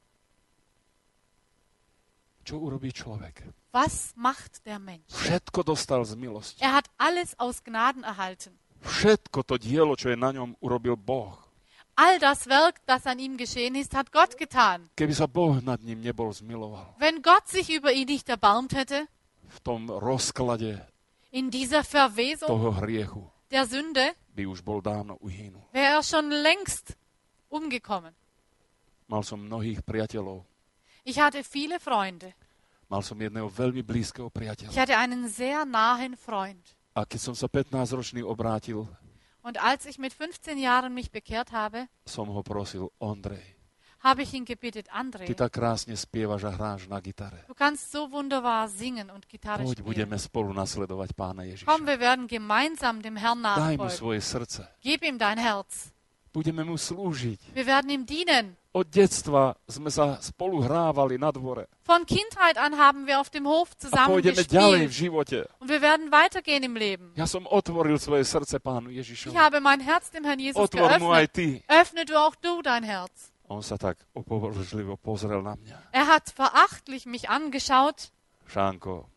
S1: Čo urobí človek?
S2: Was macht der Mensch?
S1: Všetko dostal z milosti.
S2: Er hat alles aus Gnaden erhalten.
S1: Všetko to dielo, čo je na ňom, urobil Boh.
S2: All das Werk, das an ihm geschehen ist, hat Gott getan.
S1: Keby sa Boh nad ním nebol zmiloval,
S2: Wenn Gott sich über ihn nicht erbarmt hätte,
S1: v tom rozklade
S2: in dieser Verwesung
S1: toho hriechu
S2: der Sünde,
S1: by už bol dávno uhynul.
S2: wäre er schon längst umgekommen.
S1: Mal som mnohých priateľov.
S2: Ich hatte viele Freunde.
S1: Mal som jedného veľmi blízkeho
S2: Ich
S1: priateľa.
S2: hatte einen sehr nahen Freund.
S1: A keď som sa 15-ročný obrátil,
S2: Und als ich mit 15 Jahren mich bekehrt habe,
S1: som ho prosil, Ondrej,
S2: habe ich ihn gebeten,
S1: ty
S2: André,
S1: tak krásne spievaš a hráš na gitare.
S2: du kannst so wunderbar singen und Gitarre
S1: Poď,
S2: spielen.
S1: budeme spolu nasledovať Pána Ježiša.
S2: Komm, wir werden gemeinsam dem Herrn
S1: Daj mu
S2: nachfolgen.
S1: svoje srdce.
S2: Gib ihm dein Herz.
S1: Budeme mu slúžiť.
S2: Wir werden ihm dienen.
S1: Od detstva sme sa spolu hrávali na dvore.
S2: Von Kindheit an haben wir auf dem Hof
S1: A
S2: zusammen
S1: pôjdeme ďalej v
S2: gespielt.
S1: živote.
S2: Und wir werden weitergehen im Leben.
S1: Ja som otvoril svoje srdce Pánu Ježišovi.
S2: Ich habe mein Herz dem Herrn Jesus
S1: Otvor mu aj
S2: geöffnet.
S1: ty.
S2: Öffne du auch du dein Herz.
S1: On sa tak opovržlivo pozrel na mňa.
S2: Er hat verachtlich mich angeschaut.
S1: Šánko,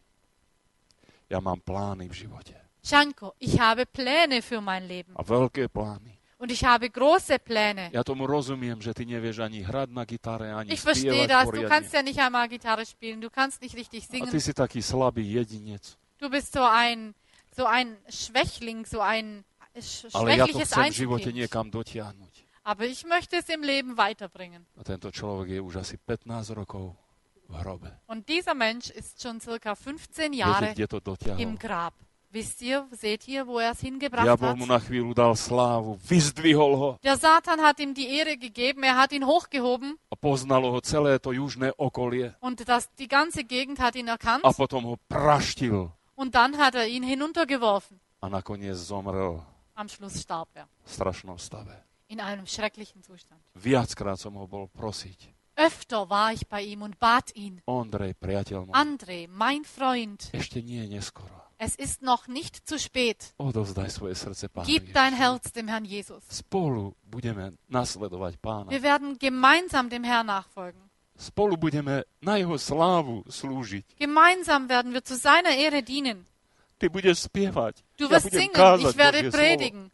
S1: ja mám plány v živote.
S2: Schanko, ich habe Pläne für mein Leben.
S1: A veľké plány.
S2: Und ich habe große Pläne.
S1: Ja tomu rozumiem, že ty nevieš ani hrať na gitare, ani
S2: Ich verstehe
S1: spievať
S2: das. Du
S1: poriadne.
S2: kannst ja nicht einmal Gitarre spielen. Du kannst nicht richtig
S1: A ty
S2: singen.
S1: si taký slabý jedinec.
S2: Du bist so ein Schwächling, so ein
S1: Ale ja to
S2: schwächliches
S1: chcem v živote
S2: Einzelkind.
S1: niekam dotiahnuť.
S2: Aber ich möchte es im Leben weiterbringen.
S1: A tento človek je už asi 15 rokov v hrobe.
S2: Und dieser Mensch ist schon circa 15
S1: Viete,
S2: Jahre
S1: kde to dotiahol?
S2: im Grab. Wisst ihr, seht ihr, wo er es hingebracht
S1: Diabol mu
S2: hat?
S1: na chvíľu dal slávu, vyzdvihol ho
S2: Der Satan hat ihm die Ehre gegeben, er hat ihn hochgehoben
S1: a poznalo ho celé to južné okolie
S2: und die ganze Gegend hat ihn erkannt
S1: a potom ho praštil
S2: und dann hat er ihn hinuntergeworfen.
S1: a nakoniec zomrel
S2: Am Schluss starb er
S1: v strašnom stave.
S2: in einem schrecklichen Zustand.
S1: Viackrát som ho bol prosiť.
S2: Öfter war ich bei ihm und bat ihn,
S1: Ondrej, priateľ môj,
S2: André, mein Freund,
S1: ešte nie je neskoro.
S2: es ist noch nicht zu spät.
S1: Odovzdaj svoje srdce Pánu
S2: Gib dein
S1: Ježišovi.
S2: Herz dem Herrn Jesus.
S1: Spolu budeme nasledovať Pána.
S2: Wir werden gemeinsam dem Herrn nachfolgen.
S1: Spolu budeme na jeho slávu slúžiť.
S2: Gemeinsam werden wir zu seiner Ehre dienen.
S1: Ty budeš spievať.
S2: Du
S1: Ja
S2: wirst
S1: budem
S2: singen,
S1: kázať
S2: ich werde
S1: Božie slovo.
S2: predigen.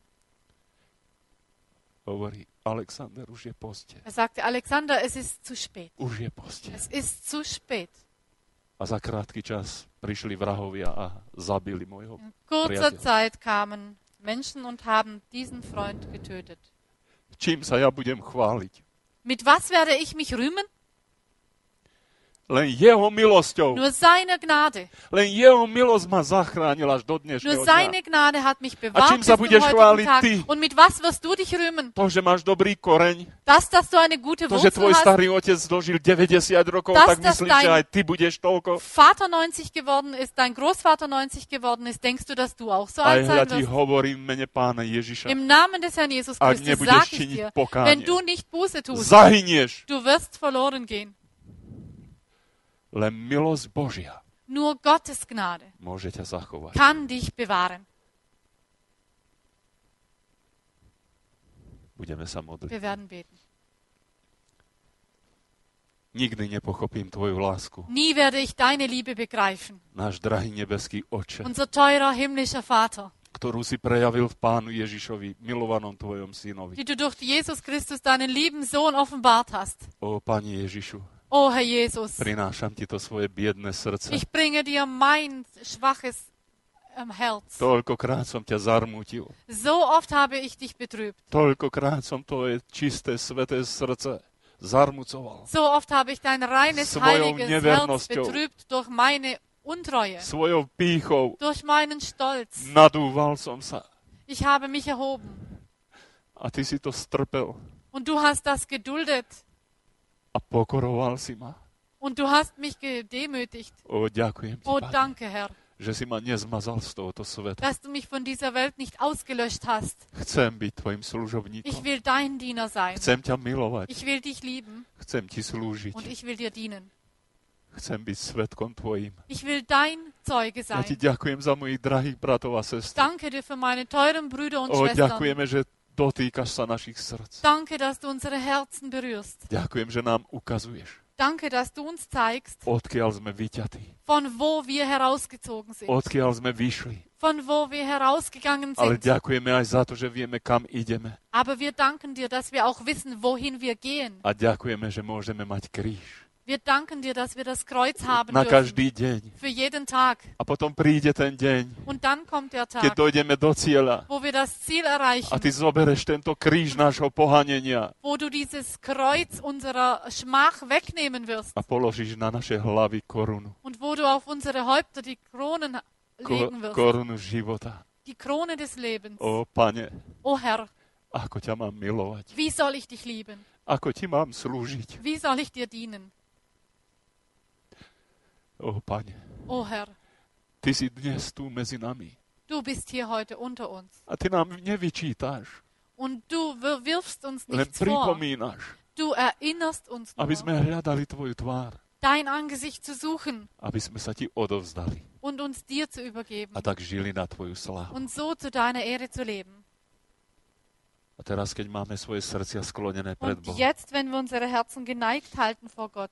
S1: Hovorí, Alexander, už je poste.
S2: Er sagte, Alexander, es ist zu spät.
S1: Už je poste.
S2: Es ist zu spät.
S1: A za krátky čas prišli vrahovia a zabili môjho
S2: In kurzer
S1: priateľa.
S2: Zeit kamen Menschen und haben diesen Freund getötet.
S1: Čím sa ja budem chváliť?
S2: Mit was werde ich mich rühmen?
S1: Len jeho milosťou.
S2: Nur seine Gnade.
S1: Len jeho milosť ma zachránila až do
S2: Nur
S1: dnešného
S2: seine
S1: dňa.
S2: Gnade hat mich
S1: A
S2: bewahrt
S1: čím
S2: bis
S1: sa
S2: zum
S1: budeš
S2: heutigen
S1: chváliť
S2: Tag.
S1: ty?
S2: Und mit was wirst du dich rühmen?
S1: To, že máš dobrý koreň,
S2: Das, dass du eine gute
S1: to, že
S2: Wurzel
S1: tvoj
S2: hast,
S1: starý otec dožil 90 rokov,
S2: Das,
S1: tak
S2: das
S1: myslíš, že
S2: dein-
S1: aj ty budeš toľko?
S2: Vater 90 geworden ist, dein Großvater 90 geworden ist, denkst du, dass du auch so
S1: Aj
S2: alt
S1: ja
S2: sein
S1: ti
S2: wirst?
S1: hovorím v mene Pána Ježiša.
S2: Im Namen des Herrn Jesus
S1: Ak
S2: Christus
S1: nebudeš
S2: sag ich
S1: činiť
S2: dir,
S1: pokánie,
S2: wenn du nicht Buße tust,
S1: zahynieš.
S2: du wirst verloren gehen.
S1: Len milosť Božia
S2: Nur Gottes Gnade
S1: môže ťa zachovať.
S2: kann dich bewahren.
S1: Budeme sa modliť.
S2: Wir werden beten.
S1: Nikdy nepochopím tvoju lásku,
S2: Nie werde ich deine Liebe begreifen,
S1: náš drahý nebeský Otče,
S2: unser teurer himmlischer Vater,
S1: ktorú si prejavil v Pánu Ježišovi, milovanom tvojom synovi.
S2: die du durch Jesus Christus, deinen lieben Sohn, offenbart hast.
S1: O Pane Ježišu,
S2: O Herr Jesus,
S1: prinášam ti to svoje biedne srdce.
S2: ich bringe dir mein schwaches Herz.
S1: Toľkokrát som ťa zarmútil.
S2: So oft habe ich dich betrübt.
S1: Toľkokrát som tvoje čisté, sveté srdce zarmucoval.
S2: So oft habe ich dein reines,
S1: Svojou
S2: heiliges Herz
S1: nevernosťou.
S2: betrübt durch meine Untreue,
S1: Svojou pýchou
S2: durch meinen Stolz.
S1: nadúval som sa.
S2: Ich habe mich erhoben.
S1: A ty si to strpel
S2: Und du hast das geduldet.
S1: a pokoroval si ma.
S2: Und du hast mich gedemütigt.
S1: O, ďakujem ti,
S2: Oh,
S1: Pane,
S2: danke, Herr,
S1: že si ma nezmazal z tohoto sveta.
S2: dass du mich von dieser Welt nicht ausgelöscht hast.
S1: Chcem byť tvojim
S2: Ich
S1: služobníkom.
S2: will dein Diener sein.
S1: Chcem ťa milovať.
S2: Ich will dich lieben
S1: Chcem ti slúžiť.
S2: und ich will dir dienen.
S1: Chcem byť svedkom tvojim.
S2: Ich will dein Zeuge
S1: Ja ti
S2: sein.
S1: ďakujem za mojich drahých bratov a sestry.
S2: Danke dir für meine teuren Brüder und
S1: O,
S2: Schwestern.
S1: ďakujeme, že dotýkaš sa našich srdc.
S2: Danke, dass du unsere Herzen berührst.
S1: Ďakujem, že nám ukazuješ,
S2: Danke, dass du uns zeigst,
S1: odkiaľ sme vyťatí,
S2: von wo wir herausgezogen sind,
S1: odkiaľ sme vyšli.
S2: von wo wir herausgegangen
S1: Ale
S2: sind.
S1: ďakujeme aj za to, že vieme, kam ideme.
S2: Aber wir danken dir, dass wir auch wissen, wohin wir gehen.
S1: A ďakujeme, že môžeme mať kríž.
S2: Wir danken dir, dass wir das Kreuz haben
S1: Na
S2: dürfen.
S1: každý deň.
S2: Für jeden Tag.
S1: A potom príde ten deň,
S2: Und dann kommt der
S1: keď
S2: Tag,
S1: dojdeme do cieľa
S2: wo wir das Ziel
S1: a
S2: erreichen,
S1: ty zobereš tento kríž nášho pohanenia
S2: wo du dieses Kreuz unserer Schmach wegnehmen wirst
S1: a položíš na naše hlavy korunu.
S2: und wo du auf unsere Häupter die Kronen legen wirst.
S1: Korunu života.
S2: Die Krone des Lebens.
S1: O, Pane,
S2: O Herr,
S1: ako ťa mám milovať?
S2: wie soll ich dich lieben?
S1: Ako ti mám slúžiť?
S2: Wie soll ich dir dienen?
S1: O, Pane,
S2: O Herr,
S1: ty si dnes tu medzi nami
S2: du bist hier heute unter uns.
S1: a ty nám nevyčítáš,
S2: Und du wirfst uns
S1: len
S2: nichts vor.
S1: pripomínaš,
S2: Du erinnerst uns
S1: aby
S2: nur,
S1: sme hľadali tvoju tvár,
S2: dein Angesicht zu suchen
S1: aby sme sa ti odovzdali
S2: und uns dir zu übergeben
S1: a tak žili na tvoju slávu.
S2: und so zu deiner Ehre zu leben.
S1: A teraz, keď máme svoje srdcia sklonené pred
S2: Und
S1: Bohom
S2: jetzt, wenn wir unsere Herzen geneigt halten vor Gott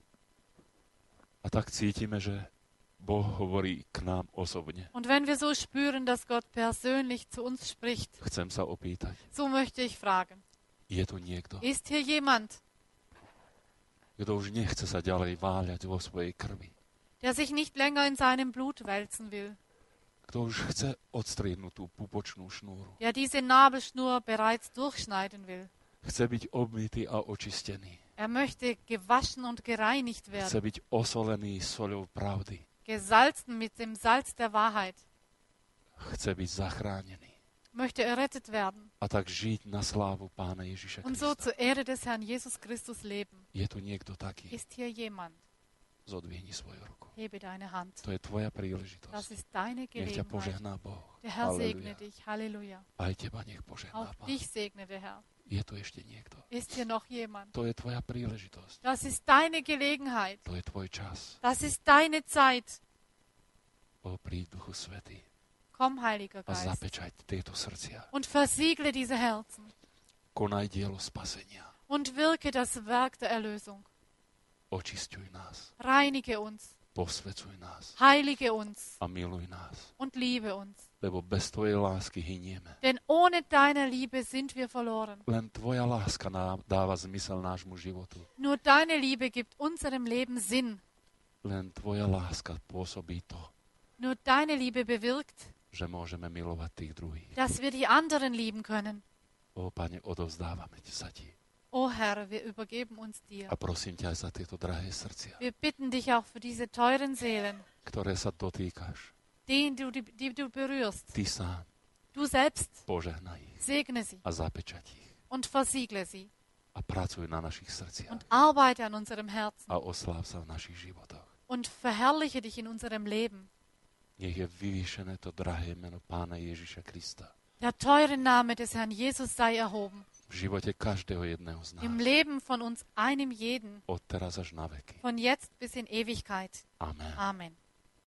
S1: a tak cítime, že Boh hovorí k nám osobne,
S2: und wenn wir so spüren, dass Gott persönlich zu uns spricht,
S1: chcem sa opýtať,
S2: so möchte ich fragen,
S1: je tu niekto,
S2: ist hier jemand,
S1: kto už nechce sa ďalej váľať vo svojej krvi,
S2: der sich nicht länger in seinem Blut wälzen will,
S1: kto už chce odstriednúť tú pupočnú šnúru,
S2: der diese Nabelschnur bereits durchschneiden will.
S1: chce byť obmytý a očistený,
S2: Er möchte gewaschen und gereinigt
S1: chce
S2: werden,
S1: byť osolený soľou pravdy,
S2: gesalzen mit dem Salz der Wahrheit,
S1: chce byť zachránený
S2: möchte errettet werden
S1: a tak žiť na slávu Pána Ježiša
S2: und so
S1: Krista.
S2: zur Ehre des Herrn Jesus Christus leben.
S1: Je tu niekto taký?
S2: Ist hier jemand?
S1: Zodvihni svoju ruku.
S2: Hebe deine Hand.
S1: To je tvoja
S2: Das
S1: príležitosť.
S2: ist deine
S1: Nech ťa
S2: Gelegenheit.
S1: požehná Boh.
S2: Der Herr segne
S1: Halleluja.
S2: dich. Halleluja.
S1: Aj teba nech požehná
S2: Auch
S1: Pán.
S2: dich segne der Herr.
S1: Je tu ešte niekto.
S2: Ist hier noch jemand?
S1: To je tvoja príležitosť.
S2: Das ist deine Gelegenheit.
S1: To je tvoj čas.
S2: Das ist deine Zeit.
S1: O, príď Duchu Svätý
S2: Komm, Heiliger
S1: a
S2: Geist,
S1: zapečať tieto srdcia.
S2: und versiegle diese Herzen
S1: Konaj dielo spasenia.
S2: und wirke das Werk der Erlösung.
S1: Očisťuj nás.
S2: Reinige uns,
S1: Posvecuj nás.
S2: heilige uns
S1: A miluj nás.
S2: und liebe uns.
S1: Lebo bez tvojej lásky hynieme.
S2: Denn ohne deine Liebe sind wir verloren.
S1: Len tvoja láska nám dáva zmysel nášmu životu.
S2: Nur deine Liebe gibt unserem Leben Sinn.
S1: Len tvoja láska pôsobí to,
S2: Nur deine Liebe bewirkt,
S1: že môžeme milovať tých druhých.
S2: dass wir die anderen lieben können.
S1: O, Pane, odovzdávame sa ti.
S2: O Herr, wir übergeben uns dir.
S1: A prosím ťa aj za tieto drahé srdcia,
S2: Wir bitten dich auch für diese teuren Seelen,
S1: ktoré sa dotýkaš.
S2: die du berührst.
S1: Ty sám
S2: Du selbst
S1: požehnaj ich
S2: segne sie
S1: a zapečať ich.
S2: und versiegle sie
S1: A pracuj na našich srdciach.
S2: und arbeite an unserem Herzen
S1: A osláv sa v našich životoch.
S2: und verherrliche dich in unserem Leben.
S1: Nech je vyvýšené to drahé meno Pána Ježiša Krista
S2: Der teure Name des Herrn Jesus sei erhoben.
S1: v živote každého jedného z nás.
S2: Im Leben von uns einem jeden,
S1: Od teraz až na veky.
S2: von jetzt bis in Ewigkeit.
S1: Amen.
S2: Amen.